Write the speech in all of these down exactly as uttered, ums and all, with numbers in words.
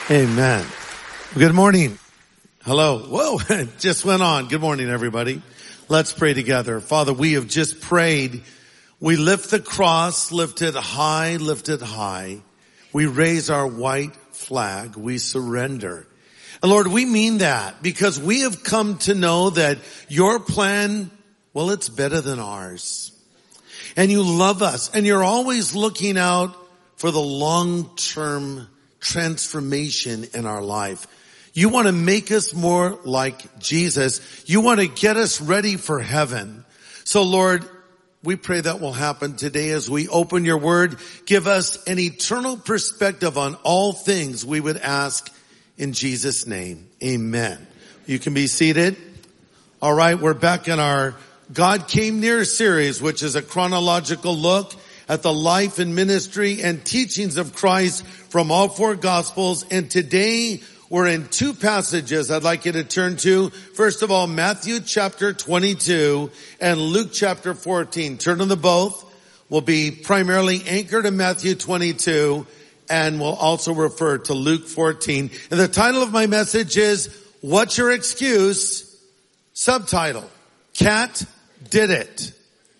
Amen. Good morning. Hello. Whoa, it just went on. Good morning, everybody. Let's pray together. Father, we have just prayed. We lift the cross, lift it high, lift it high. We raise our white flag. We surrender. And Lord, we mean that because we have come to know that your plan, well, it's better than ours. And you love us and you're always looking out for the long-term transformation in our life. You want to make us more like Jesus. You want to get us ready for heaven. So Lord, we pray that will happen today as we open your word. Give us an eternal perspective on all things we would ask in Jesus' name. Amen. You can be seated. All right, we're back in our God Came Near series, which is a chronological look at the life and ministry and teachings of Christ from all four Gospels. And today we're in two passages I'd like you to turn to. First of all, Matthew chapter twenty-two and Luke chapter fourteen. Turn to them both. We'll be primarily anchored in Matthew twenty-two and we'll also refer to Luke fourteen. And the title of my message is, What's Your Excuse? Subtitle, Cat Did It.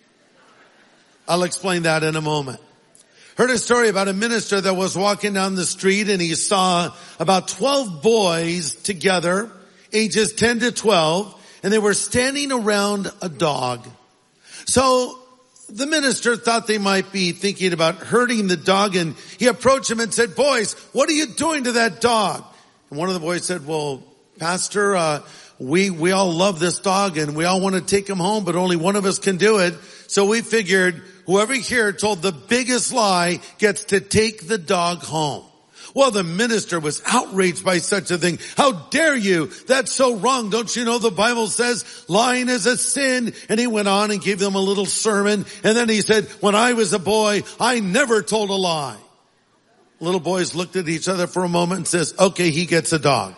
I'll explain that in a moment. Heard a story about a minister that was walking down the street and he saw about twelve boys together, ages ten to twelve, and they were standing around a dog. So the minister thought they might be thinking about hurting the dog, and he approached him and said, "Boys, what are you doing to that dog?" And one of the boys said, "Well, Pastor, uh, we, we all love this dog and we all want to take him home, but only one of us can do it. So we figured whoever here told the biggest lie gets to take the dog home." Well, the minister was outraged by such a thing. "How dare you? That's so wrong. Don't you know the Bible says lying is a sin?" And he went on and gave them a little sermon. And then he said, "When I was a boy, I never told a lie." Little boys looked at each other for a moment and says, "Okay, he gets a dog."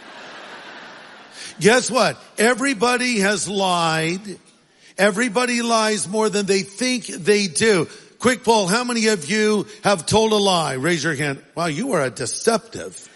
Guess what? Everybody has lied. Everybody lies more than they think they do. Quick poll, how many of you have told a lie? Raise your hand. Wow, you are a deceptive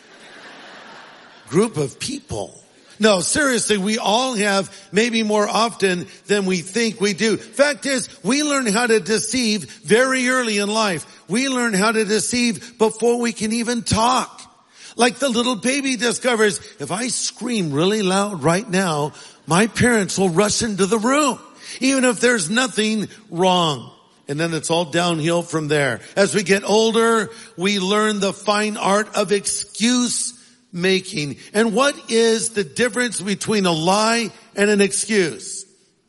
group of people. No, seriously, we all have, maybe more often than we think we do. Fact is, we learn how to deceive very early in life. We learn how to deceive before we can even talk. Like the little baby discovers, if I scream really loud right now, my parents will rush into the room, even if there's nothing wrong. And then it's all downhill from there. As we get older, we learn the fine art of excuse making. And what is the difference between a lie and an excuse?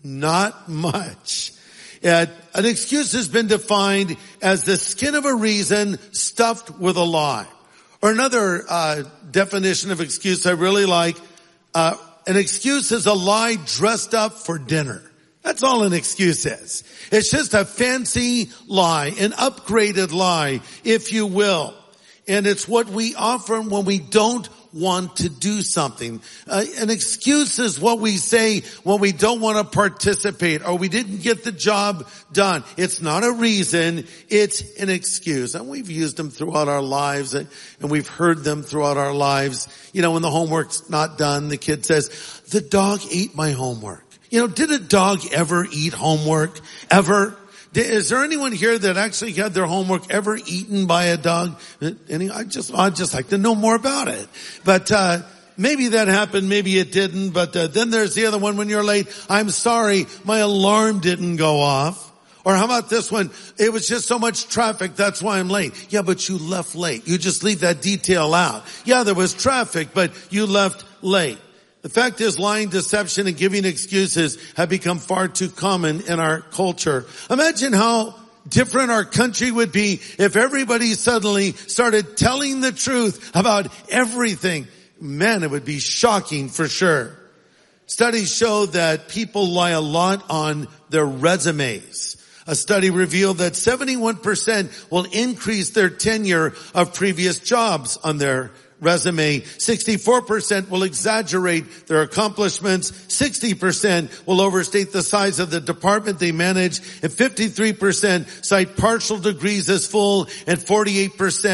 Not much. Uh, an excuse has been defined as the skin of a reason stuffed with a lie. Or another uh definition of excuse I really like, uh an excuse is a lie dressed up for dinner. That's all an excuse is. It's just a fancy lie, an upgraded lie, if you will. And it's what we offer when we don't want to do something. Uh, an excuse is what we say when we don't want to participate or we didn't get the job done. It's not a reason, it's an excuse. And we've used them throughout our lives and, and we've heard them throughout our lives. You know, when the homework's not done, the kid says, "The dog ate my homework." You know, did a dog ever eat homework? Ever? Is there anyone here that actually had their homework ever eaten by a dog? Any, I just, I'd just like to know more about it. But, uh, maybe that happened, maybe it didn't. But, uh, then there's the other one when you're late. "I'm sorry, my alarm didn't go off." Or how about this one? "It was just so much traffic, that's why I'm late." Yeah, but you left late. You just leave that detail out. Yeah, there was traffic, but you left late. The fact is, lying, deception, and giving excuses have become far too common in our culture. Imagine how different our country would be if everybody suddenly started telling the truth about everything. Man, it would be shocking for sure. Studies show that people lie a lot on their resumes. A study revealed that seventy-one percent will increase their tenure of previous jobs on their resume. sixty-four percent will exaggerate their accomplishments. sixty percent will overstate the size of the department they manage. And fifty-three percent cite partial degrees as full. And forty-eight percent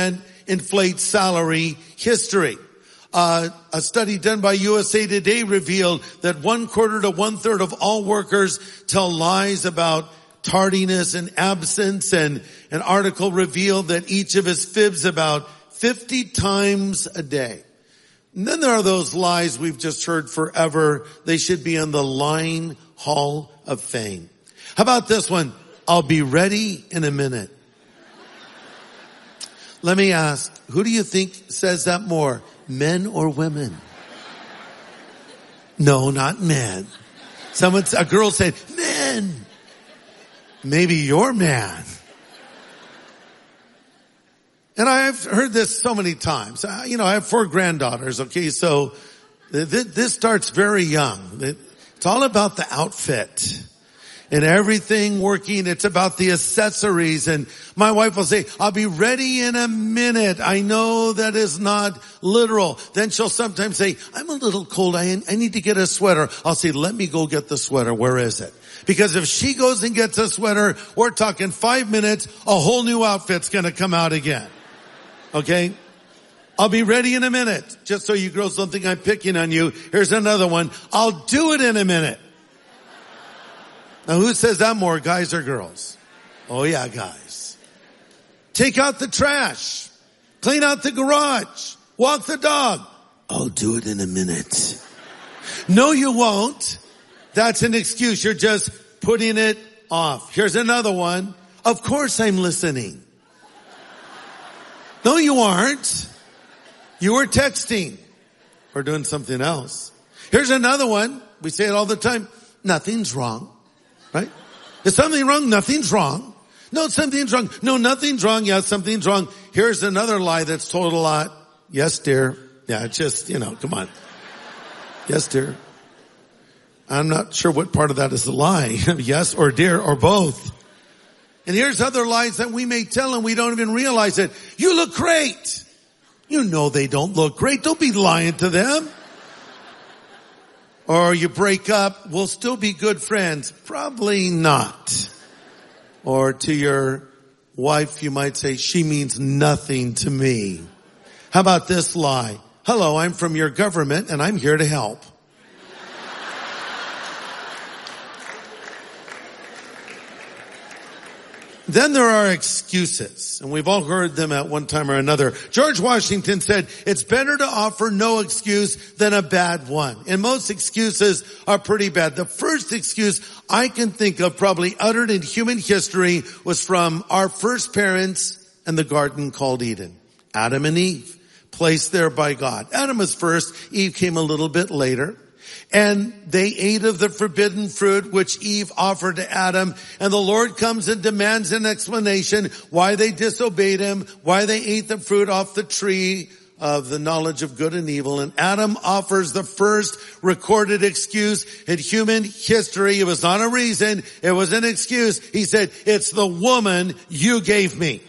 inflate salary history. Uh, a study done by U S A Today revealed that one quarter to one third of all workers tell lies about tardiness and absence, and an article revealed that each of us fibs about fifty times a day. And then there are those lies we've just heard forever. They should be in the lying hall of fame. How about this one? I'll be ready in a minute. Let me ask, who do you think says that more? Men or women? No, not men. Someone, a girl said, men. Maybe your man. And I've heard this so many times. Uh, you know, I have four granddaughters, okay, so th- th- this starts very young. It's all about the outfit and everything working. It's about the accessories. And my wife will say, I'll be ready in a minute. I know that is not literal. Then she'll sometimes say, I'm a little cold. I, I need to get a sweater. I'll say, let me go get the sweater. Where is it? Because if she goes and gets a sweater, we're talking five minutes, a whole new outfit's going to come out again. Okay? I'll be ready in a minute. Just so you girls don't think I'm picking on you, here's another one. I'll do it in a minute. Now who says that more, guys or girls? Oh yeah, guys. Take out the trash. Clean out the garage. Walk the dog. I'll do it in a minute. No, you won't. That's an excuse. You're just putting it off. Here's another one. Of course I'm listening. No, you aren't. You were texting or doing something else. Here's another one. We say it all the time. Nothing's wrong. Right? Is something wrong? Nothing's wrong. No, something's wrong. No, nothing's wrong. Yeah, something's wrong. Here's another lie that's told a lot. Yes, dear. Yeah, just, you know, come on. Yes, dear. I'm not sure what part of that is a lie. Yes or dear or both. And here's other lies that we may tell and we don't even realize it. You look great. You know they don't look great. Don't be lying to them. Or you break up, we'll still be good friends. Probably not. Or to your wife, you might say, she means nothing to me. How about this lie? Hello, I'm from your government and I'm here to help. Then there are excuses, and we've all heard them at one time or another. George Washington said, it's better to offer no excuse than a bad one. And most excuses are pretty bad. The first excuse I can think of probably uttered in human history was from our first parents and the garden called Eden. Adam and Eve, placed there by God. Adam was first, Eve came a little bit later. And they ate of the forbidden fruit which Eve offered to Adam. And the Lord comes and demands an explanation why they disobeyed him, why they ate the fruit off the tree of the knowledge of good and evil. And Adam offers the first recorded excuse in human history. It was not a reason. It was an excuse. He said, it's the woman you gave me.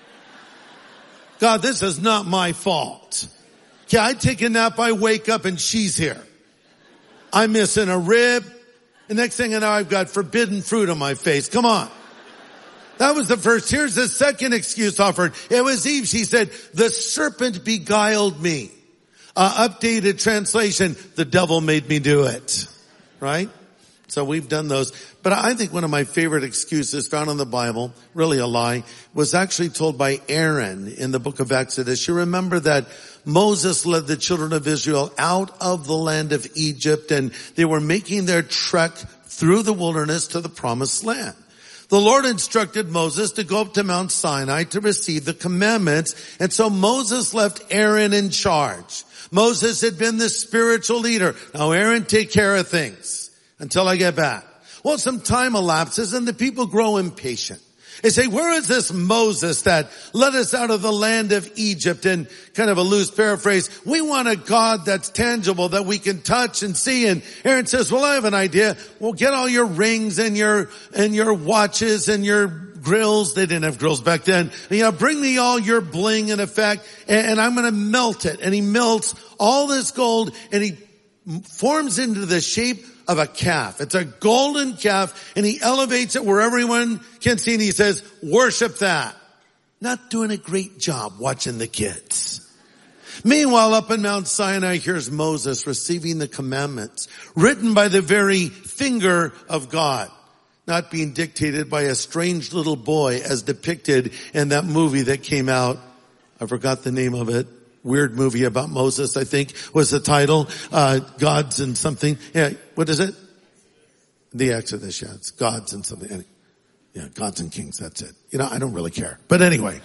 God, this is not my fault. Okay, I take a nap, I wake up and she's here. I'm missing a rib. The next thing I know, I've got forbidden fruit on my face. Come on. That was the first. Here's the second excuse offered. It was Eve. She said, the serpent beguiled me. Uh, updated translation, the devil made me do it. Right? So we've done those. But I think one of my favorite excuses found in the Bible, really a lie, was actually told by Aaron in the book of Exodus. You remember that Moses led the children of Israel out of the land of Egypt, and they were making their trek through the wilderness to the promised land. The Lord instructed Moses to go up to Mount Sinai to receive the commandments, and so Moses left Aaron in charge. Moses had been the spiritual leader. Now Aaron, take care of things until I get back. Well, some time elapses and the people grow impatient. They say, where is this Moses that led us out of the land of Egypt? And kind of a loose paraphrase, we want a God that's tangible, that we can touch and see. And Aaron says, well, I have an idea. Well, get all your rings and your, and your watches and your grills. They didn't have grills back then. You know, bring me all your bling in effect, and, and I'm going to melt it. And he melts all this gold and he forms into the shape of a calf. It's a golden calf, and he elevates it where everyone can see, and he says, worship that. not doing a great job watching the kids. Meanwhile, up in Mount Sinai, here's Moses receiving the commandments written by the very finger of God, not being dictated by a strange little boy as depicted in that movie that came out. I forgot the name of it. Weird movie about Moses, I think was the title. Uh, Gods and something. Yeah, what is it? The Exodus, yeah. It's Gods and something. Yeah, Gods and Kings, that's it. You know, I don't really care. But anyway,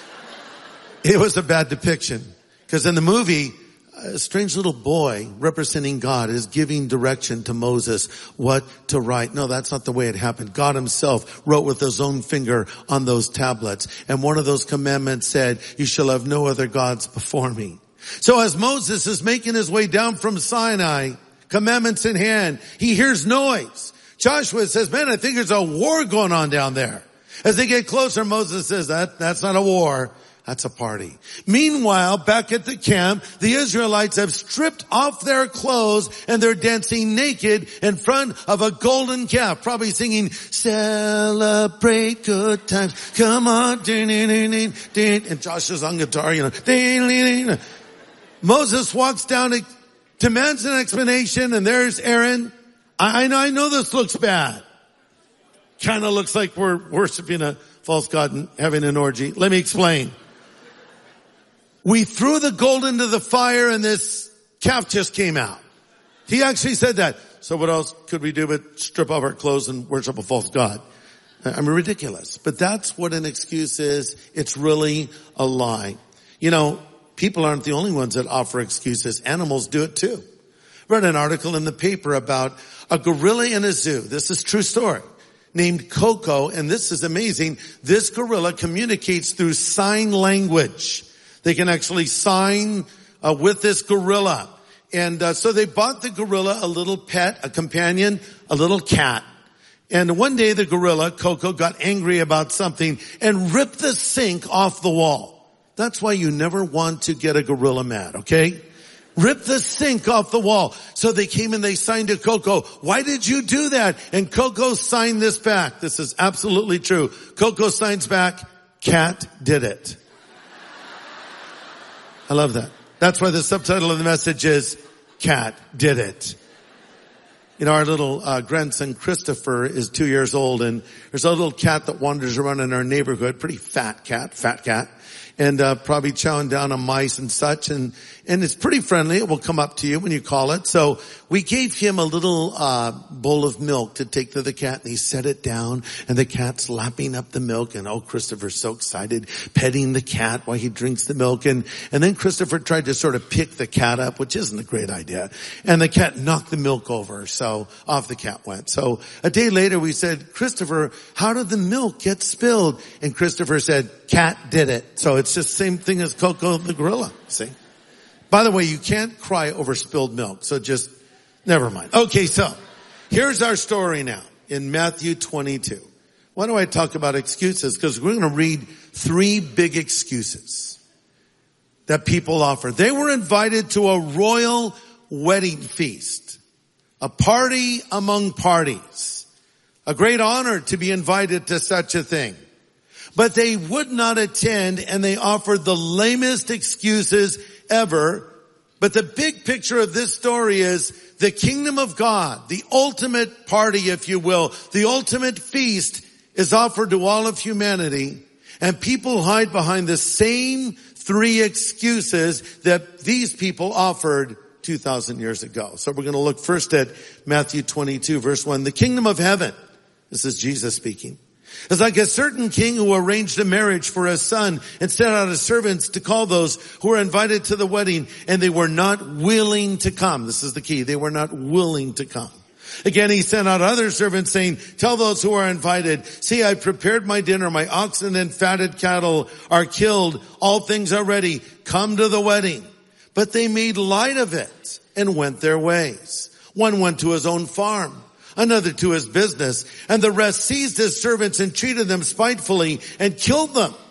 it was a bad depiction. Because in the movie, a strange little boy representing God is giving direction to Moses what to write. No, that's not the way it happened. God himself wrote with his own finger on those tablets. And one of those commandments said, you shall have no other gods before me. So as Moses is making his way down from Sinai, commandments in hand, he hears noise. Joshua says, man, I think there's a war going on down there. As they get closer, Moses says, that, that's not a war. That's a party. Meanwhile, back at the camp, the Israelites have stripped off their clothes and they're dancing naked in front of a golden calf, probably singing, celebrate good times, come on, and Joshua's on guitar, you know. Moses walks down, demands an explanation, and there's Aaron. I know, I know this looks bad. Kind of looks like we're worshiping a false god and having an orgy. Let me explain. We threw the gold into the fire and this calf just came out. He actually said that. So what else could we do but strip off our clothes and worship a false god? I mean, ridiculous. But that's what an excuse is. It's really a lie. You know, people aren't the only ones that offer excuses. Animals do it too. I read an article in the paper about a gorilla in a zoo. This is a true story. Named Coco, and this is amazing. This gorilla communicates through sign language. They can actually sign uh, with this gorilla. And uh, so they bought the gorilla a little pet, a companion, a little cat. And one day the gorilla, Coco, got angry about something and ripped the sink off the wall. That's why you never want to get a gorilla mad, okay? Rip the sink off the wall. So they came and they signed to Coco. Why did you do that? And Coco signed this back. This is absolutely true. Coco signs back, cat did it. I love that. That's why the subtitle of the message is, cat did it. You know, our little uh, grandson Christopher is two years old, and there's a little cat that wanders around in our neighborhood, pretty fat cat, fat cat. And uh probably chowing down on mice and such, and and it's pretty friendly. It will come up to you when you call it. So we gave him a little uh bowl of milk to take to the cat, and he set it down, and the cat's lapping up the milk, and oh, Christopher's so excited, petting the cat while he drinks the milk, and and then Christopher tried to sort of pick the cat up, which isn't a great idea, and the cat knocked the milk over, so off the cat went. So a day later we said, Christopher, how did the milk get spilled? And Christopher said, cat did it. So it's just the same thing as Coco the gorilla, see? By the way, you can't cry over spilled milk, so just, never mind. Okay, so, here's our story now, in Matthew twenty-two. Why do I talk about excuses? Because we're going to read three big excuses that people offer. They were invited to a royal wedding feast, a party among parties, a great honor to be invited to such a thing. But they would not attend, and they offered the lamest excuses ever. But the big picture of this story is the kingdom of God, the ultimate party, if you will, the ultimate feast is offered to all of humanity. And people hide behind the same three excuses that these people offered two thousand years ago. So we're going to look first at Matthew twenty-two, verse one. The kingdom of heaven, this is Jesus speaking, it's like a certain king who arranged a marriage for his son and sent out his servants to call those who were invited to the wedding, and they were not willing to come. This is the key. They were not willing to come. Again, he sent out other servants saying, tell those who are invited, see, I prepared my dinner. My oxen and fatted cattle are killed. All things are ready. Come to the wedding. But they made light of it and went their ways. One went to his own farm, another to his business, and the rest seized his servants and treated them spitefully and killed them.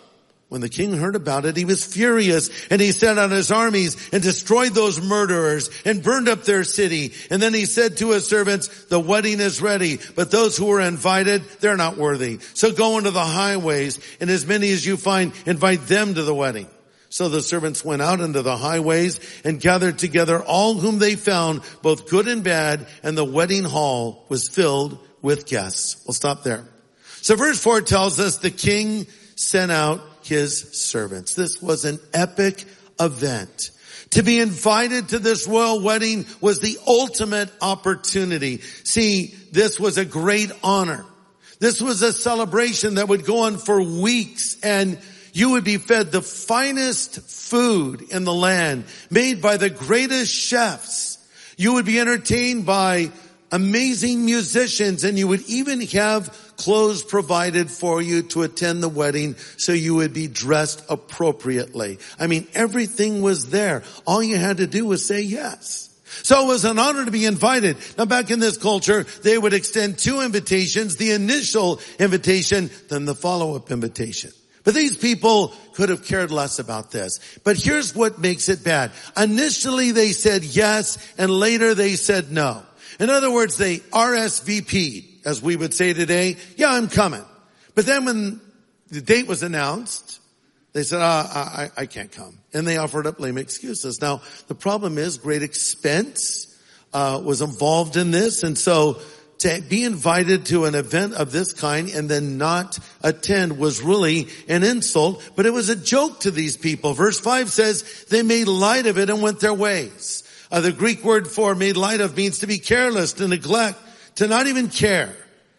When the king heard about it, he was furious, and he sent out his armies and destroyed those murderers and burned up their city. And then he said to his servants, the wedding is ready, but those who were invited, they're not worthy. So go into the highways, and as many as you find, invite them to the wedding. So the servants went out into the highways and gathered together all whom they found, both good and bad, and the wedding hall was filled with guests. We'll stop there. So verse four tells us the king sent out his servants. This was an epic event. To be invited to this royal wedding was the ultimate opportunity. See, this was a great honor. This was a celebration that would go on for weeks, and you would be fed the finest food in the land, made by the greatest chefs. You would be entertained by amazing musicians, and you would even have clothes provided for you to attend the wedding, so you would be dressed appropriately. I mean, everything was there. All you had to do was say yes. So it was an honor to be invited. Now back in this culture, they would extend two invitations, the initial invitation, then the follow-up invitation. But these people could have cared less about this. But here's what makes it bad. Initially they said yes, and later they said no. In other words, they R S V P'd, as we would say today. Yeah, I'm coming. But then when the date was announced, they said, uh, I, I can't come. And they offered up lame excuses. Now, the problem is great expense uh, was involved in this. And so to be invited to an event of this kind and then not attend was really an insult. But it was a joke to these people. Verse five says they made light of it and went their ways. Uh, the Greek word for made light of means to be careless, to neglect, to not even care.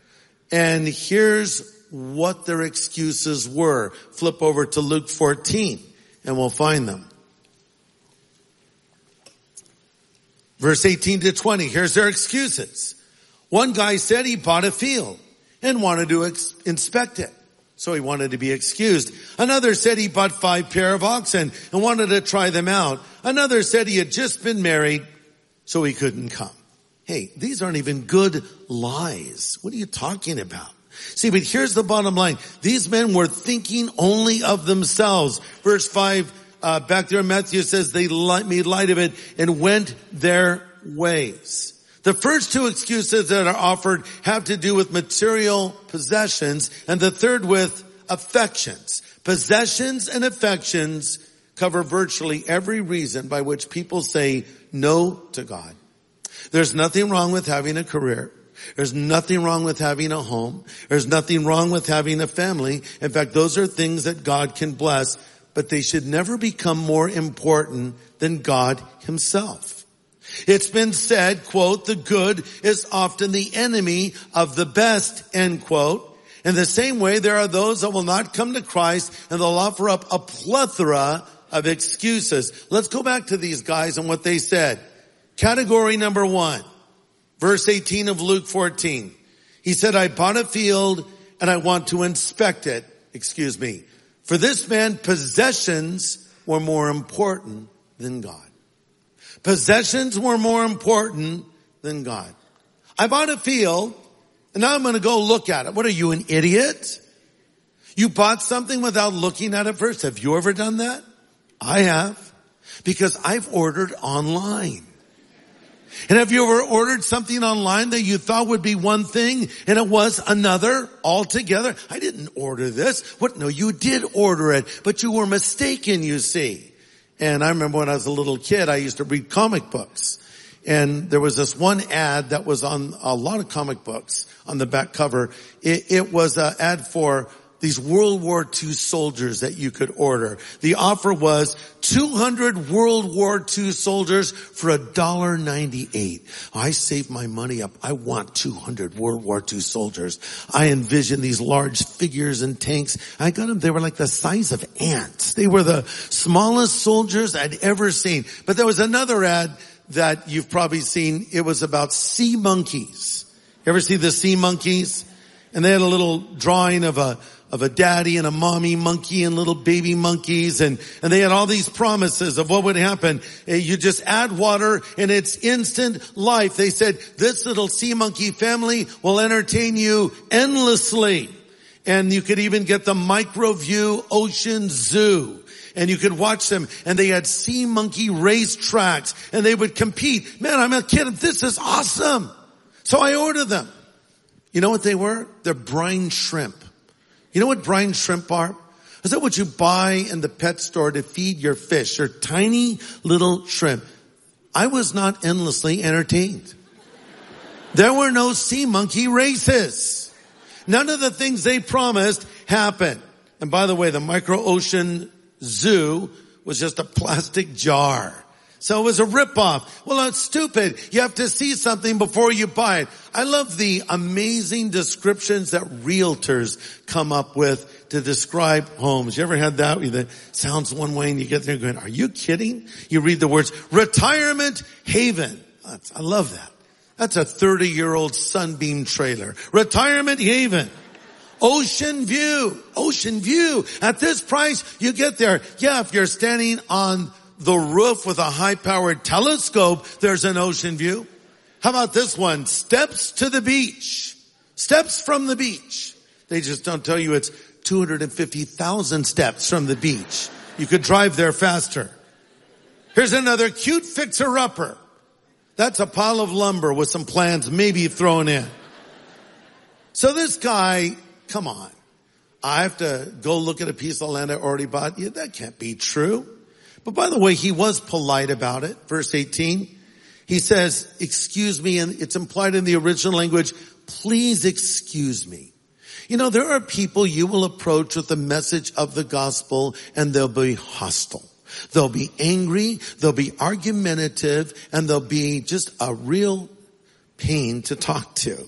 And here's what their excuses were. Flip over to Luke fourteen and we'll find them. Verse eighteen to twenty, here's their excuses. One guy said he bought a field and wanted to ex- inspect it. So he wanted to be excused. Another said he bought five pair of oxen and wanted to try them out. Another said he had just been married, so he couldn't come. Hey, these aren't even good lies. What are you talking about? See, but here's the bottom line. These men were thinking only of themselves. Verse five, uh, back there in Matthew says they made light of it and went their ways. The first two excuses that are offered have to do with material possessions, and the third with affections. Possessions and affections cover virtually every reason by which people say no to God. There's nothing wrong with having a career. There's nothing wrong with having a home. There's nothing wrong with having a family. In fact, those are things that God can bless, but they should never become more important than God himself. It's been said, quote, the good is often the enemy of the best, end quote. In the same way, there are those that will not come to Christ and they'll offer up a plethora of excuses. Let's go back to these guys and what they said. Category number one, verse eighteen of Luke fourteen. He said, I bought a field and I want to inspect it. Excuse me. For this man, possessions were more important than God. Possessions were more important than God. I bought a field and now I'm going to go look at it. What are you, an idiot? You bought something without looking at it first. Have you ever done that? I have, because I've ordered online. And have you ever ordered something online that you thought would be one thing and it was another altogether? I didn't order this. What? No, you did order it, but you were mistaken, you see. And I remember when I was a little kid, I used to read comic books. And there was this one ad that was on a lot of comic books on the back cover. It, it was an ad for these World War Two soldiers that you could order. The offer was two hundred World War Two soldiers for a dollar ninety-eight. I saved my money up. I want two hundred World War Two soldiers. I envisioned these large figures and tanks. I got them. They were like the size of ants. They were the smallest soldiers I'd ever seen. But there was another ad that you've probably seen. It was about sea monkeys. You ever see the sea monkeys? And they had a little drawing of a of a daddy and a mommy monkey and little baby monkeys. And, and they had all these promises of what would happen. You just add water and it's instant life. They said, this little sea monkey family will entertain you endlessly. And you could even get the Microview Ocean Zoo. And you could watch them, and they had sea monkey race tracks, and they would compete. Man, I'm a kid. This is awesome. So I ordered them. You know what they were? They're brine shrimp. You know what brine shrimp are? Is that what you buy in the pet store to feed your fish? They're tiny little shrimp. I was not endlessly entertained. There were no sea monkey races. None of the things they promised happened. And by the way, the Micro Ocean Zoo was just a plastic jar. So it was a ripoff. Well, it's stupid. You have to see something before you buy it. I love the amazing descriptions that realtors come up with to describe homes. You ever had that? It sounds one way and you get there going, are you kidding? You read the words, retirement haven. That's, I love that. That's a thirty year old Sunbeam trailer. Retirement haven. Ocean view. Ocean view. At this price, you get there. Yeah, if you're standing on the roof with a high-powered telescope, there's an ocean view. How about this one? Steps to the beach. Steps from the beach. They just don't tell you it's two hundred fifty thousand steps from the beach. You could drive there faster. Here's another cute fixer-upper. That's a pile of lumber with some plants maybe thrown in. So this guy, come on. I have to go look at a piece of land I already bought. Yeah, that can't be true. But by the way, he was polite about it. Verse eighteen, he says, excuse me, and it's implied in the original language, please excuse me. You know, there are people you will approach with the message of the gospel and they'll be hostile. They'll be angry, they'll be argumentative, and they'll be just a real pain to talk to.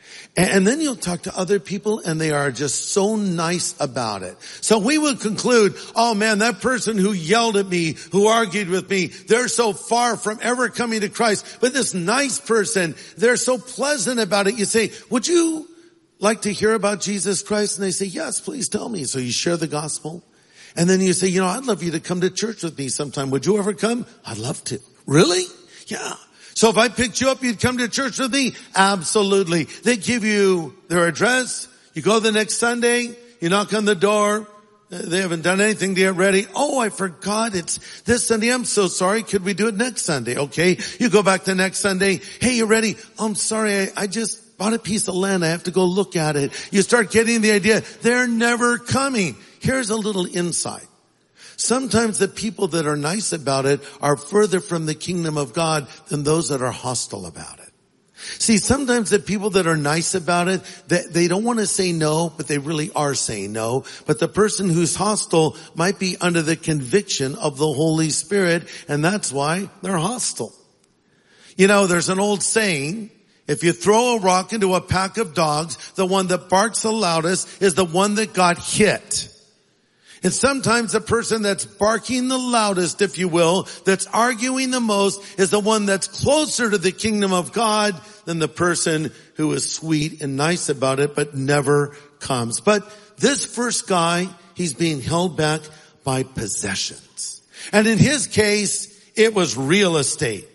And then you'll talk to other people and they are just so nice about it. So we would conclude, oh man, that person who yelled at me, who argued with me, they're so far from ever coming to Christ. But this nice person, they're so pleasant about it. You say, would you like to hear about Jesus Christ? And they say, yes, please tell me. So you share the gospel. And then you say, you know, I'd love you to come to church with me sometime. Would you ever come? I'd love to. Really? Yeah. So if I picked you up, you'd come to church with me? Absolutely. They give you their address. You go the next Sunday. You knock on the door. They haven't done anything to get ready. Oh, I forgot. It's this Sunday. I'm so sorry. Could we do it next Sunday? Okay. You go back the next Sunday. Hey, you ready? Oh, I'm sorry. I, I just bought a piece of land. I have to go look at it. You start getting the idea. They're never coming. Here's a little insight. Sometimes the people that are nice about it are further from the kingdom of God than those that are hostile about it. See, sometimes the people that are nice about it, they, they don't want to say no, but they really are saying no. But the person who's hostile might be under the conviction of the Holy Spirit, and that's why they're hostile. You know, there's an old saying, if you throw a rock into a pack of dogs, the one that barks the loudest is the one that got hit. And sometimes the person that's barking the loudest, if you will, that's arguing the most, is the one that's closer to the kingdom of God than the person who is sweet and nice about it, but never comes. But this first guy, he's being held back by possessions. And in his case, it was real estate.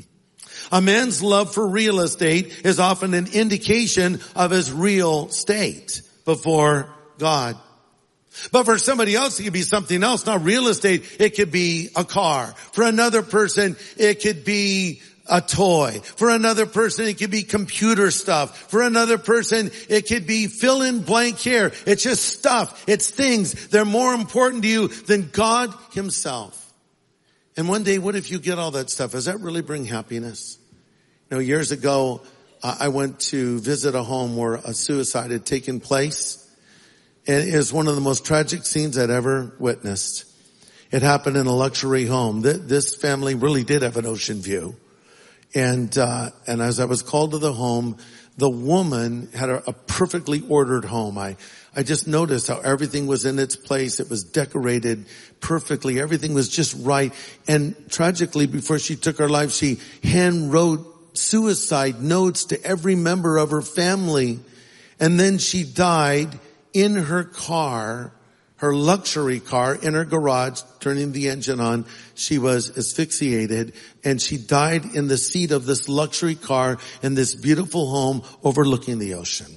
A man's love for real estate is often an indication of his real state before God. But for somebody else, it could be something else, not real estate. It could be a car. For another person, it could be a toy. For another person, it could be computer stuff. For another person, it could be fill in blank here. It's just stuff. It's things. They're more important to you than God himself. And one day, what if you get all that stuff? Does that really bring happiness? You know, years ago, uh, I went to visit a home where a suicide had taken place. And it was one of the most tragic scenes I'd ever witnessed. It happened in a luxury home. This family really did have an ocean view. And, uh, and as I was called to the home, the woman had a, a perfectly ordered home. I, I just noticed how everything was in its place. It was decorated perfectly. Everything was just right. And tragically, before she took her life, she hand wrote suicide notes to every member of her family. And then she died in her car, her luxury car, in her garage, turning the engine on. She was asphyxiated, and she died in the seat of this luxury car in this beautiful home overlooking the ocean.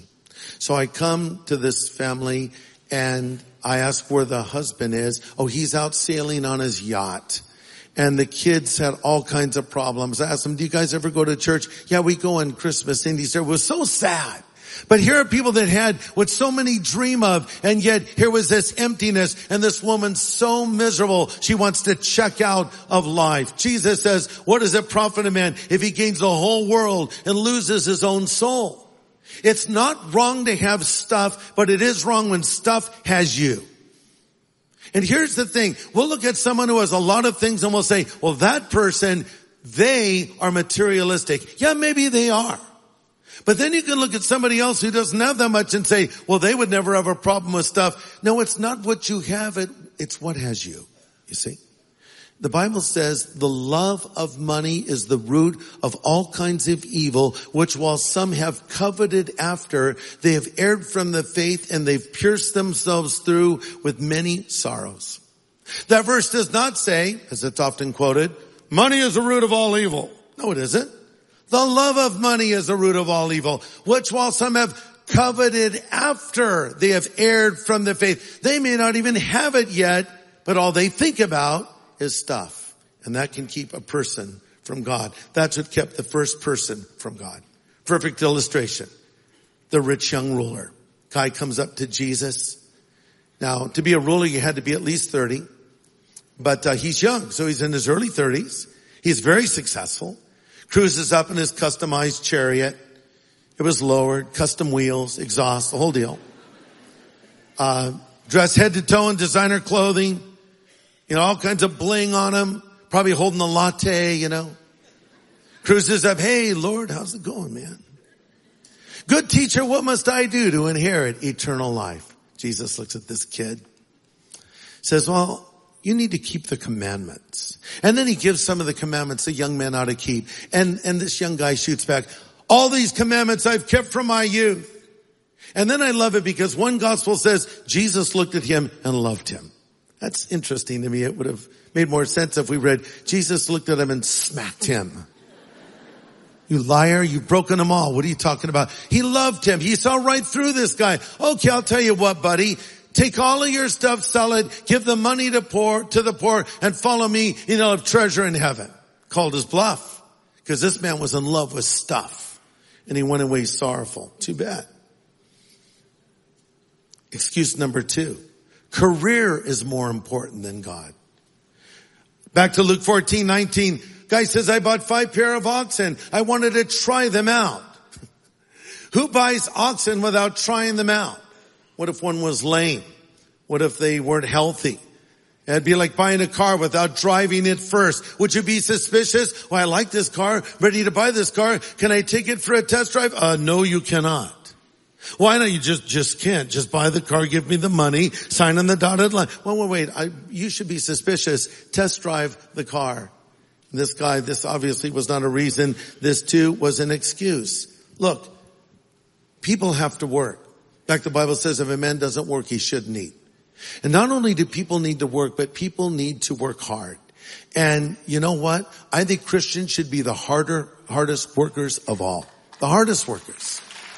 So I come to this family and I ask where the husband is. Oh, he's out sailing on his yacht. And the kids had all kinds of problems. I asked them, do you guys ever go to church? Yeah, we go on Christmas and Easter. It was so sad. But here are people that had what so many dream of, and yet here was this emptiness, and this woman so miserable, she wants to check out of life. Jesus says, what does it profit a man if he gains the whole world and loses his own soul? It's not wrong to have stuff, but it is wrong when stuff has you. And here's the thing, we'll look at someone who has a lot of things and we'll say, well, that person, they are materialistic. Yeah, maybe they are. But then you can look at somebody else who doesn't have that much and say, well, they would never have a problem with stuff. No, it's not what you have, it, it's what has you, you see. The Bible says the love of money is the root of all kinds of evil, which while some have coveted after, they have erred from the faith and they've pierced themselves through with many sorrows. That verse does not say, as it's often quoted, money is the root of all evil. No, it isn't. The love of money is the root of all evil, which while some have coveted after, they have erred from the faith. They may not even have it yet, but all they think about is stuff. And that can keep a person from God. That's what kept the first person from God. Perfect illustration. The rich young ruler. Guy comes up to Jesus. Now, to be a ruler, you had to be at least thirty. But uh, he's young, so he's in his early thirties. He's very successful. Cruises up in his customized chariot. It was lowered, custom wheels, exhaust, the whole deal. Uh, dressed head to toe in designer clothing. You know, all kinds of bling on him. Probably holding a latte, you know. Cruises up, hey, Lord, how's it going, man? Good teacher, what must I do to inherit eternal life? Jesus looks at this kid. Says, well, you need to keep the commandments. And then he gives some of the commandments the young man ought to keep. And, and this young guy shoots back, all these commandments I've kept from my youth. And then I love it because one gospel says Jesus looked at him and loved him. That's interesting to me. It would have made more sense if we read, Jesus looked at him and smacked him. You liar, you've broken them all. What are you talking about? He loved him. He saw right through this guy. Okay, I'll tell you what, buddy. Take all of your stuff, sell it, give the money to poor, to the poor, and follow me, and you'll have treasure in heaven. Called his bluff. Because this man was in love with stuff. And he went away sorrowful. Too bad. Excuse number two. Career is more important than God. Back to Luke fourteen nineteen. Guy says, I bought five pair of oxen. I wanted to try them out. Who buys oxen without trying them out? What if one was lame? What if they weren't healthy? It'd be like buying a car without driving it first. Would you be suspicious? Well, I like this car. Ready to buy this car. Can I take it for a test drive? Uh, no, you cannot. Why not? You just, just can't. Just buy the car, give me the money, sign on the dotted line. Well, wait, wait. I, you should be suspicious. Test drive the car. This guy, this obviously was not a reason. This too was an excuse. Look, people have to work. In fact, the Bible says if a man doesn't work, he shouldn't eat. And not only do people need to work, but people need to work hard. And you know what? I think Christians should be the harder, hardest workers of all. The hardest workers.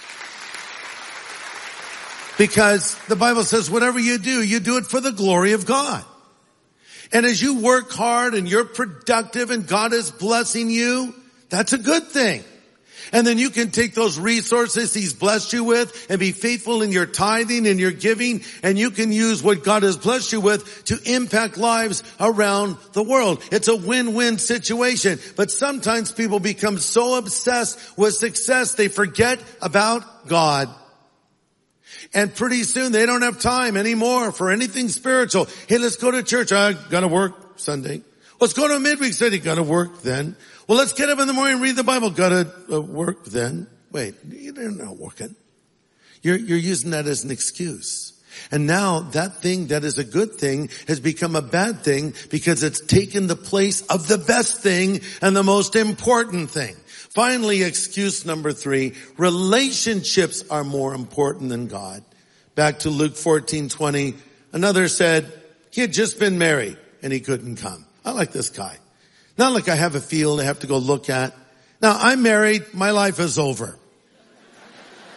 Because the Bible says whatever you do, you do it for the glory of God. And as you work hard and you're productive and God is blessing you, that's a good thing. And then you can take those resources He's blessed you with and be faithful in your tithing and your giving, and you can use what God has blessed you with to impact lives around the world. It's a win-win situation. But sometimes people become so obsessed with success they forget about God. And pretty soon they don't have time anymore for anything spiritual. Hey, let's go to church. I gotta work Sunday. Let's go to a midweek study. Gotta work then. Well, let's get up in the morning and read the Bible. Gotta uh, work then. Wait, you're not working. You're, you're using that as an excuse. And now that thing that is a good thing has become a bad thing because it's taken the place of the best thing and the most important thing. Finally, excuse number three, relationships are more important than God. Back to Luke fourteen twenty, another said he had just been married and he couldn't come. I like this guy. Not like I have a field I have to go look at. Now, I'm married. My life is over.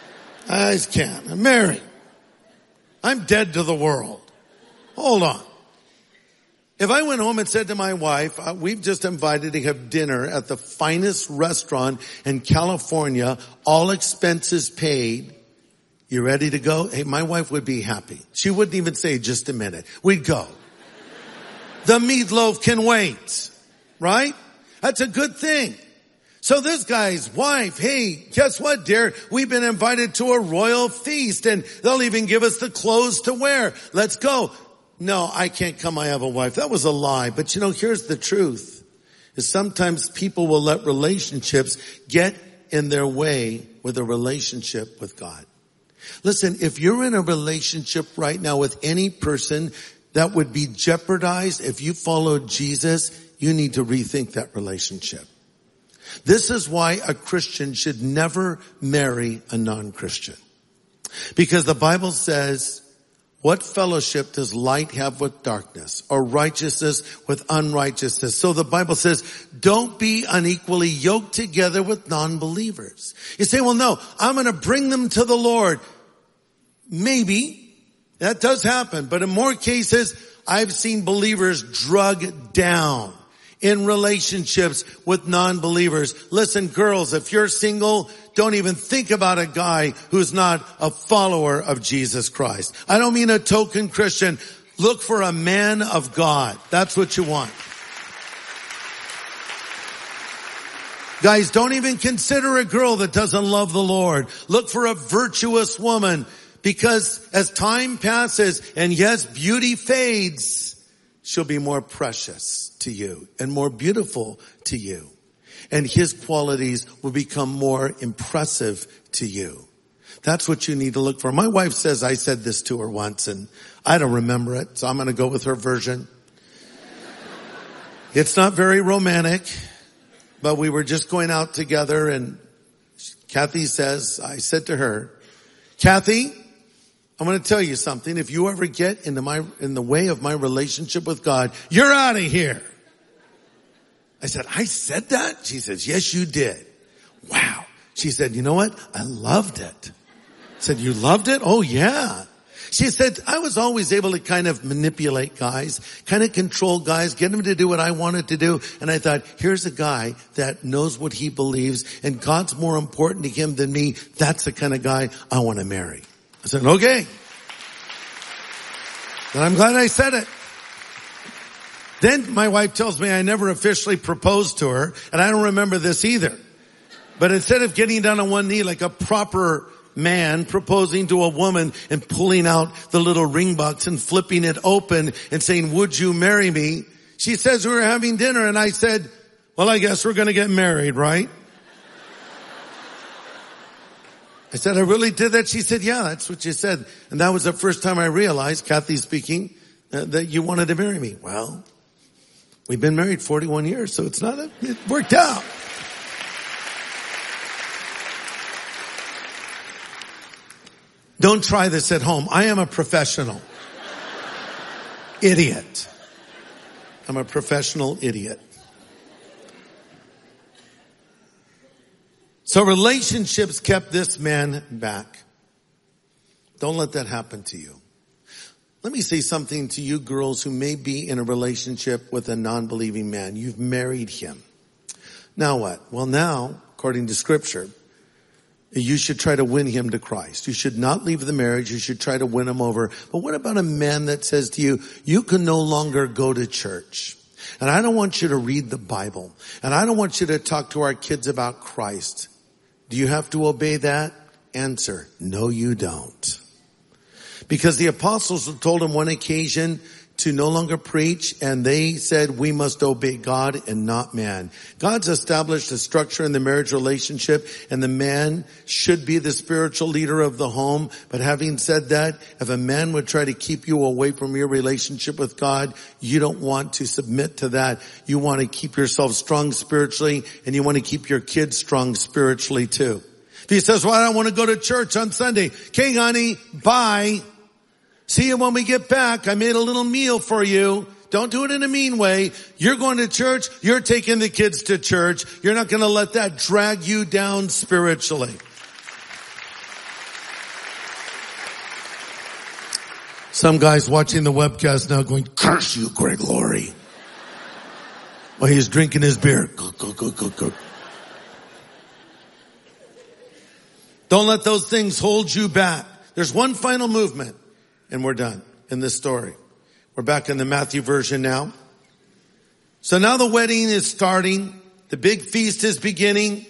I just can't. I'm married. I'm dead to the world. Hold on. If I went home and said to my wife, uh, we've just invited to have dinner at the finest restaurant in California, all expenses paid, you ready to go? Hey, my wife would be happy. She wouldn't even say just a minute. We'd go. The meatloaf can wait, right? That's a good thing. So this guy's wife, hey, guess what, dear? We've been invited to a royal feast and they'll even give us the clothes to wear. Let's go. No, I can't come. I have a wife. That was a lie. But you know, here's the truth. Is sometimes people will let relationships get in their way with a relationship with God. Listen, if you're in a relationship right now with any person that would be jeopardized if you followed Jesus, you need to rethink that relationship. This is why a Christian should never marry a non-Christian. Because the Bible says, what fellowship does light have with darkness, or righteousness with unrighteousness? So the Bible says, don't be unequally yoked together with non-believers. You say, well, no, I'm going to bring them to the Lord. Maybe that does happen, but in more cases, I've seen believers drug down in relationships with non-believers. Listen, girls, if you're single, don't even think about a guy who's not a follower of Jesus Christ. I don't mean a token Christian. Look for a man of God. That's what you want. Guys, don't even consider a girl that doesn't love the Lord. Look for a virtuous woman, because as time passes and yes, beauty fades, she'll be more precious to you and more beautiful to you. And his qualities will become more impressive to you. That's what you need to look for. My wife says I said this to her once and I don't remember it, so I'm going to go with her version. It's not very romantic, but we were just going out together and Kathy says, I said to her, Kathy, I'm going to tell you something. If you ever get into my, in the way of my relationship with God, you're out of here. I said, I said that? She says, yes, you did. Wow. She said, you know what? I loved it. I said, you loved it? Oh yeah. She said, I was always able to kind of manipulate guys, kind of control guys, get them to do what I wanted to do. And I thought, here's a guy that knows what he believes and God's more important to him than me. That's the kind of guy I want to marry. I said, okay. And I'm glad I said it. Then my wife tells me I never officially proposed to her, and I don't remember this either. But instead of getting down on one knee like a proper man proposing to a woman and pulling out the little ring box and flipping it open and saying, would you marry me? She says we were having dinner, and I said, well, I guess we're going to get married, right? I said, I really did that? She said, yeah, that's what you said. And that was the first time I realized, Kathy speaking, uh, that you wanted to marry me. Well, we've been married forty-one years, so it's not, a, it worked out. Don't try this at home. I am a professional idiot. I'm a professional idiot. So relationships kept this man back. Don't let that happen to you. Let me say something to you girls who may be in a relationship with a non-believing man. You've married him. Now what? Well, now, according to Scripture, you should try to win him to Christ. You should not leave the marriage. You should try to win him over. But what about a man that says to you, you can no longer go to church? And I don't want you to read the Bible. And I don't want you to talk to our kids about Christ. Do you have to obey that? Answer, no, you don't. Because the apostles were told on one occasion to no longer preach, and they said we must obey God and not man. God's established a structure in the marriage relationship, and the man should be the spiritual leader of the home. But having said that, if a man would try to keep you away from your relationship with God, you don't want to submit to that. You want to keep yourself strong spiritually, and you want to keep your kids strong spiritually too. If he says, well, I don't want to go to church on Sunday. Okay, honey, bye. See you when we get back. I made a little meal for you. Don't do it in a mean way. You're going to church. You're taking the kids to church. You're not going to let that drag you down spiritually. Some guys watching the webcast now going, curse you, Greg Laurie. While he's drinking his beer. Go, go, go, go, go. Don't let those things hold you back. There's one final movement and we're done in this story. We're back in the Matthew version now. So now the wedding is starting. The big feast is beginning.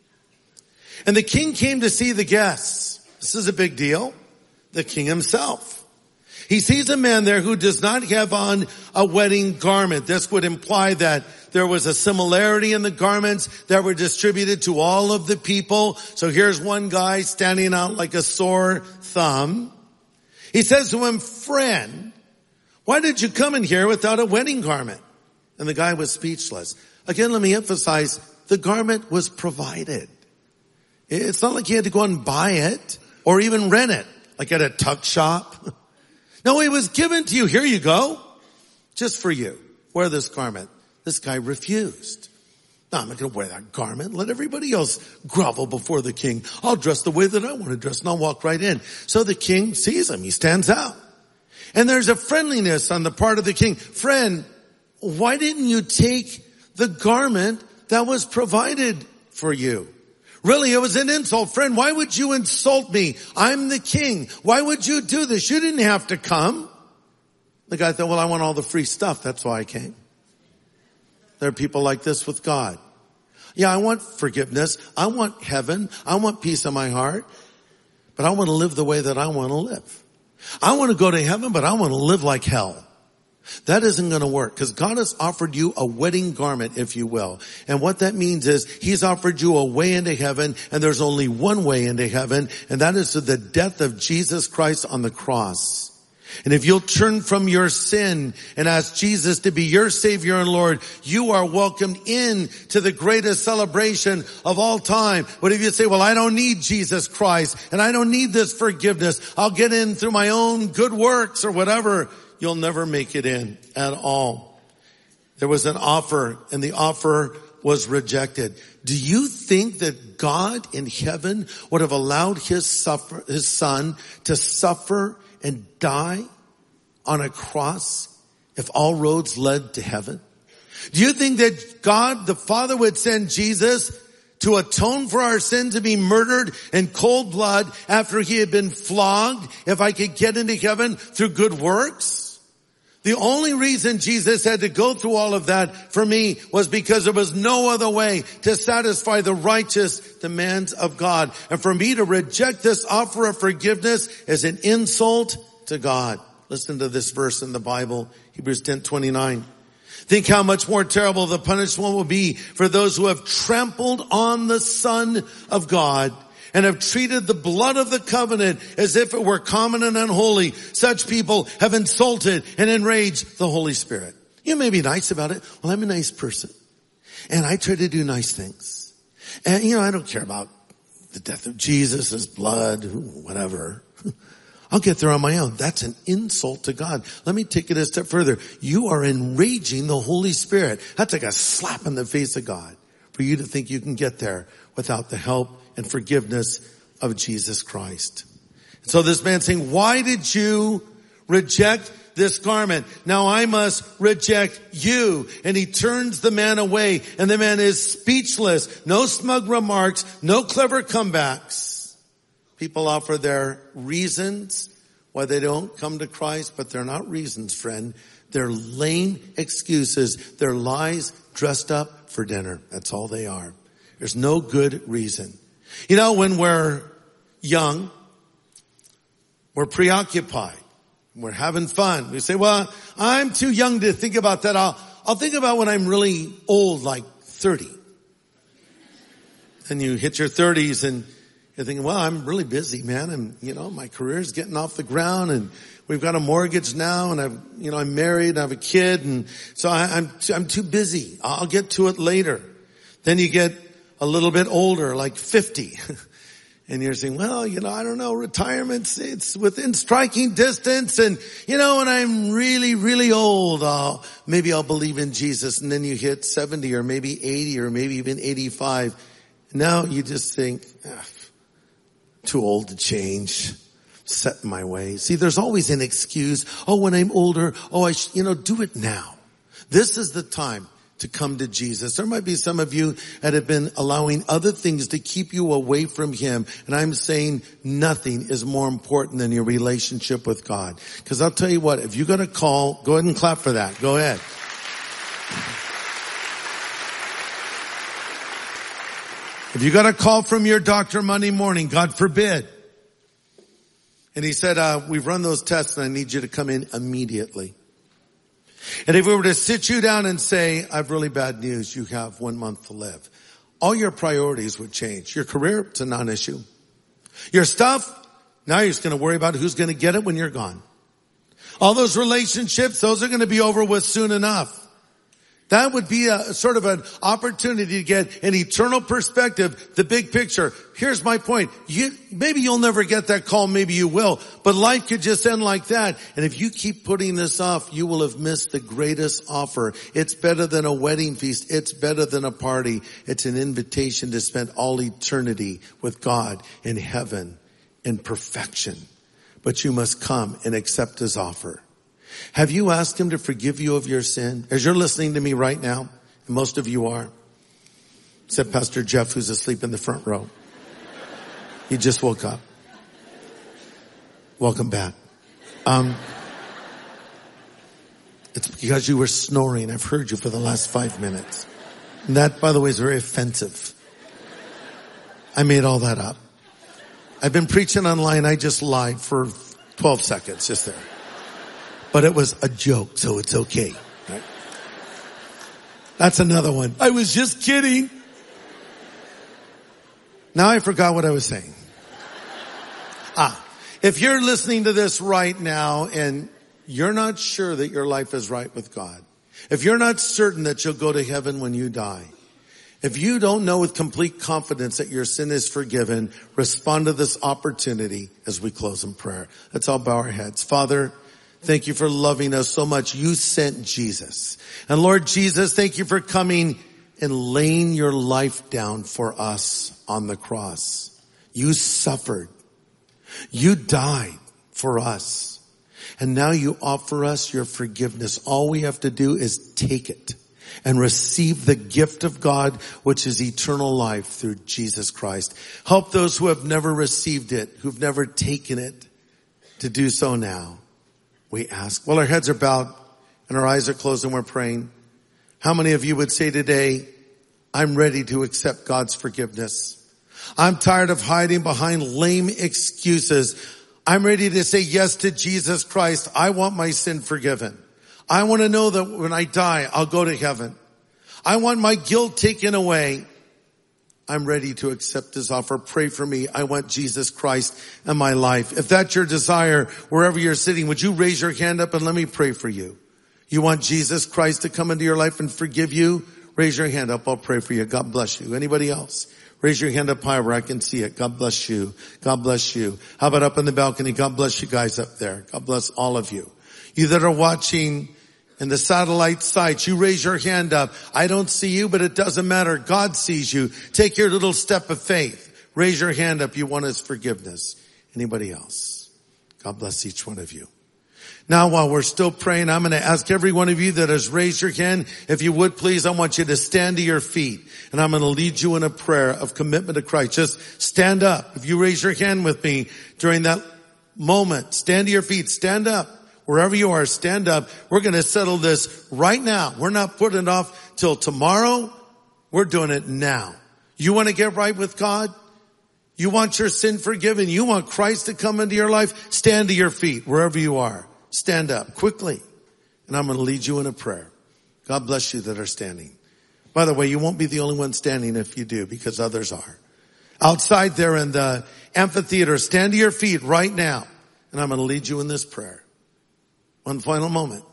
And the king came to see the guests. This is a big deal. The king himself. He sees a man there who does not have on a wedding garment. This would imply that there was a similarity in the garments that were distributed to all of the people. So here's one guy standing out like a sore thumb. He says to him, friend, why did you come in here without a wedding garment? And the guy was speechless. Again, let me emphasize, the garment was provided. It's not like he had to go and buy it or even rent it, like at a tuck shop. No, it was given to you. Here you go. Just for you. Wear this garment. This guy refused. No, I'm not going to wear that garment. Let everybody else grovel before the king. I'll dress the way that I want to dress and I'll walk right in. So the king sees him. He stands out. And there's a friendliness on the part of the king. Friend, why didn't you take the garment that was provided for you? Really, it was an insult. Friend, why would you insult me? I'm the king. Why would you do this? You didn't have to come. The guy thought, well, I want all the free stuff. That's why I came. There are people like this with God. Yeah, I want forgiveness. I want heaven. I want peace in my heart. But I want to live the way that I want to live. I want to go to heaven, but I want to live like hell. That isn't going to work because God has offered you a wedding garment, if you will. And what that means is he's offered you a way into heaven, and there's only one way into heaven, and that is through the death of Jesus Christ on the cross. And if you'll turn from your sin and ask Jesus to be your Savior and Lord, you are welcomed in to the greatest celebration of all time. But if you say, well, I don't need Jesus Christ and I don't need this forgiveness, I'll get in through my own good works or whatever, you'll never make it in at all. There was an offer and the offer was rejected. Do you think that God in heaven would have allowed his suffer, his son to suffer and die on a cross if all roads led to heaven? Do you think that God the Father would send Jesus to atone for our sin, to be murdered in cold blood after he had been flogged if I could get into heaven through good works? The only reason Jesus had to go through all of that for me was because there was no other way to satisfy the righteous demands of God. And for me to reject this offer of forgiveness is an insult to God. Listen to this verse in the Bible, Hebrews ten twenty-nine. Think how much more terrible the punishment will be for those who have trampled on the Son of God and have treated the blood of the covenant as if it were common and unholy. Such people have insulted and enraged the Holy Spirit. You may be nice about it. Well, I'm a nice person and I try to do nice things. And you know, I don't care about the death of Jesus, his blood, whatever. I'll get there on my own. That's an insult to God. Let me take it a step further. You are enraging the Holy Spirit. That's like a slap in the face of God for you to think you can get there without the help and forgiveness of Jesus Christ. So this man's saying, why did you reject this garment? Now I must reject you. And he turns the man away, and the man is speechless. No smug remarks, no clever comebacks. People offer their reasons why they don't come to Christ, but they're not reasons, friend. They're lame excuses. They're lies dressed up for dinner. That's all they are. There's no good reason. You know, when we're young, we're preoccupied. We're having fun. We say, well, I'm too young to think about that. I'll, I'll think about when I'm really old, like thirty. And you hit your thirties and you're thinking, well, I'm really busy, man. And, you know, my career's getting off the ground and we've got a mortgage now and I've, you know, I'm married and I have a kid. And so I, I'm, I'm too busy. I'll get to it later. Then you get a little bit older, like fifty. And you're saying, well, you know, I don't know, retirement's, it's within striking distance. And, you know, when I'm really, really old, I'll, maybe I'll believe in Jesus. And then you hit seventy or maybe eighty or maybe even eighty-five. Now you just think, ah, too old to change. set in my ways. See, there's always an excuse. Oh, when I'm older, oh, I, sh-, you know, do it now. This is the time to come to Jesus. There might be some of you that have been allowing other things to keep you away from him. And I'm saying nothing is more important than your relationship with God. Because I'll tell you what, if you got a call, go ahead and clap for that. Go ahead. If you got a call from your doctor Monday morning, God forbid, and he said, uh, we've run those tests and I need you to come in immediately. And if we were to sit you down and say, I have really bad news, you have one month to live, all your priorities would change. Your career, it's a non-issue. Your stuff, now you're just going to worry about who's going to get it when you're gone. All those relationships, those are going to be over with soon enough. That would be a sort of an opportunity to get an eternal perspective, the big picture. Here's my point. You, maybe you'll never get that call, maybe you will, but life could just end like that. And if you keep putting this off, you will have missed the greatest offer. It's better than a wedding feast. It's better than a party. It's an invitation to spend all eternity with God in heaven in perfection. But you must come and accept his offer. Have you asked him to forgive you of your sin? As you're listening to me right now, and most of you are, except Pastor Jeff, who's asleep in the front row. He just woke up. Welcome back. Um, it's because you were snoring. I've heard you for the last five minutes. And that, by the way, is very offensive. I made all that up. I've been preaching online. I just lied for twelve seconds, just there. But it was a joke, so it's okay. Right? That's another one. I was just kidding. Now I forgot what I was saying. Ah, if you're listening to this right now and you're not sure that your life is right with God, if you're not certain that you'll go to heaven when you die, if you don't know with complete confidence that your sin is forgiven, respond to this opportunity as we close in prayer. Let's all bow our heads. Father, thank you for loving us so much. You sent Jesus. And Lord Jesus, thank you for coming and laying your life down for us on the cross. You suffered. You died for us. And now you offer us your forgiveness. All we have to do is take it and receive the gift of God, which is eternal life through Jesus Christ. Help those who have never received it, who've never taken it, to do so now. We ask. While our heads are bowed and our eyes are closed and we're praying, how many of you would say today, I'm ready to accept God's forgiveness? I'm tired of hiding behind lame excuses. I'm ready to say yes to Jesus Christ. I want my sin forgiven. I want to know that when I die, I'll go to heaven. I want my guilt taken away. I'm ready to accept his offer. Pray for me. I want Jesus Christ in my life. If that's your desire, wherever you're sitting, would you raise your hand up and let me pray for you? You want Jesus Christ to come into your life and forgive you? Raise your hand up. I'll pray for you. God bless you. Anybody else? Raise your hand up high where I can see it. God bless you. God bless you. How about up in the balcony? God bless you guys up there. God bless all of you. You that are watching in the satellite sites, you raise your hand up. I don't see you, but it doesn't matter. God sees you. Take your little step of faith. Raise your hand up. You want his forgiveness. Anybody else? God bless each one of you. Now, while we're still praying, I'm going to ask every one of you that has raised your hand, if you would please, I want you to stand to your feet. And I'm going to lead you in a prayer of commitment to Christ. Just stand up. If you raise your hand with me during that moment, stand to your feet. Stand up. Wherever you are, stand up. We're going to settle this right now. We're not putting it off till tomorrow. We're doing it now. You want to get right with God? You want your sin forgiven? You want Christ to come into your life? Stand to your feet wherever you are. Stand up quickly. And I'm going to lead you in a prayer. God bless you that are standing. By the way, you won't be the only one standing if you do, because others are. Outside there in the amphitheater, stand to your feet right now. And I'm going to lead you in this prayer. One final moment.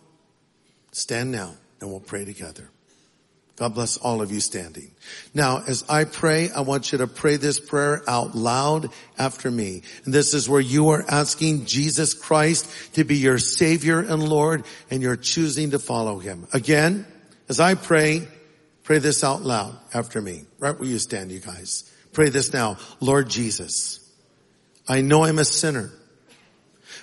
Stand now and we'll pray together. God bless all of you standing. Now, as I pray, I want you to pray this prayer out loud after me. And this is where you are asking Jesus Christ to be your Savior and Lord, and you're choosing to follow him. Again, as I pray, pray this out loud after me. Right where you stand, you guys. Pray this now. Lord Jesus, I know I'm a sinner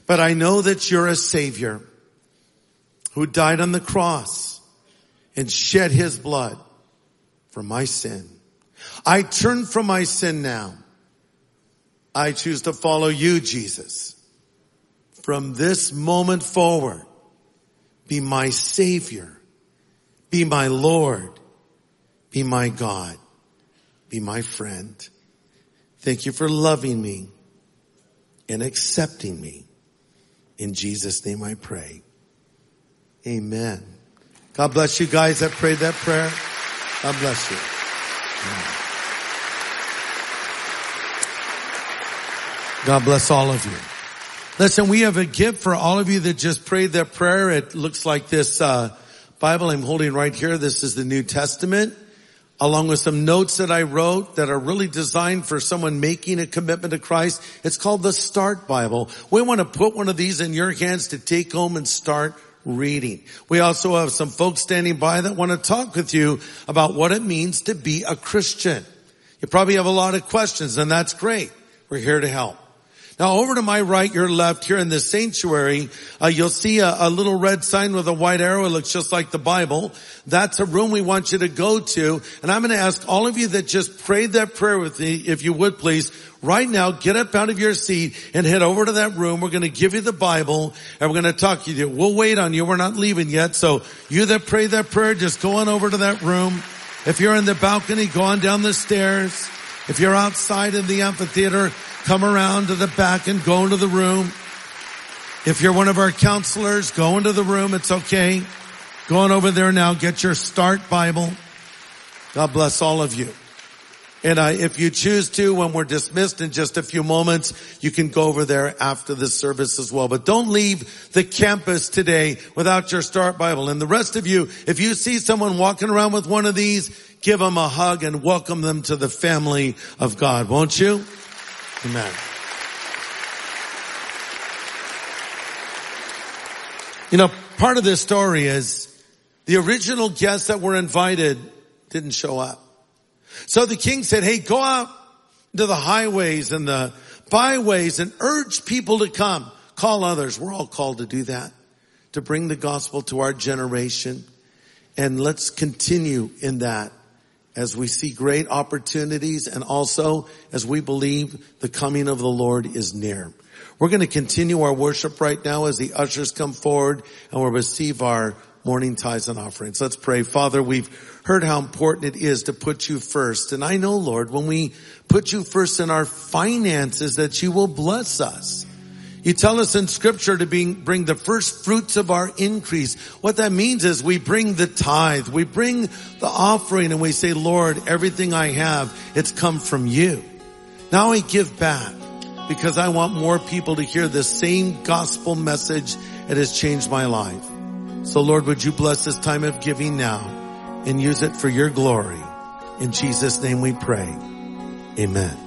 But I know that you're a Savior who died on the cross and shed his blood for my sin. I turn from my sin now. I choose to follow you, Jesus. From this moment forward, be my Savior, be my Lord, be my God, be my friend. Thank you for loving me and accepting me. In Jesus' name I pray. Amen. God bless you guys that prayed that prayer. God bless you. God bless all of you. Listen, we have a gift for all of you that just prayed that prayer. It looks like this uh Bible I'm holding right here. This is the New Testament, along with some notes that I wrote that are really designed for someone making a commitment to Christ. It's called the Start Bible. We want to put one of these in your hands to take home and start reading. We also have some folks standing by that want to talk with you about what it means to be a Christian. You probably have a lot of questions, and that's great. We're here to help. Now over to my right, your left, here in the sanctuary, uh, you'll see a, a little red sign with a white arrow. It looks just like the Bible. That's a room we want you to go to. And I'm going to ask all of you that just prayed that prayer with me, if you would please, right now, get up out of your seat and head over to that room. We're going to give you the Bible and we're going to talk to you. We'll wait on you. We're not leaving yet. So you that prayed that prayer, just go on over to that room. If you're in the balcony, go on down the stairs. If you're outside in the amphitheater, come around to the back and go into the room. If you're one of our counselors, go into the room. It's okay. Go on over there now. Get your Start Bible. God bless all of you. And uh, if you choose to, when we're dismissed in just a few moments, you can go over there after the service as well. But don't leave the campus today without your Start Bible. And the rest of you, if you see someone walking around with one of these, give them a hug and welcome them to the family of God, won't you? Amen. You know, part of this story is the original guests that were invited didn't show up. So the king said, hey, go out to the highways and the byways and urge people to come. Call others. We're all called to do that, to bring the gospel to our generation. And let's continue in that as we see great opportunities and also as we believe the coming of the Lord is near. We're going to continue our worship right now as the ushers come forward and we'll receive our morning tithes and offerings. Let's pray. Father, we've heard how important it is to put you first. And I know, Lord, when we put you first in our finances, that you will bless us. You tell us in scripture to be, bring the first fruits of our increase. What that means is we bring the tithe, we bring the offering, and we say, Lord, everything I have, it's come from you. Now I give back because I want more people to hear the same gospel message that has changed my life. So Lord, would you bless this time of giving now and use it for your glory. In Jesus' name we pray. Amen.